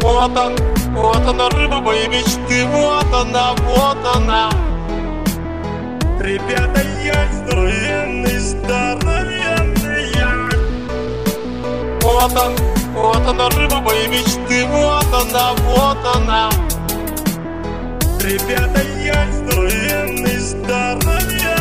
Вот она, рыба моей мечты, вот она. Ребята, я здоровенный, я. Вот она, рыба моей мечты, вот она. Ребята, я здоровенный, я.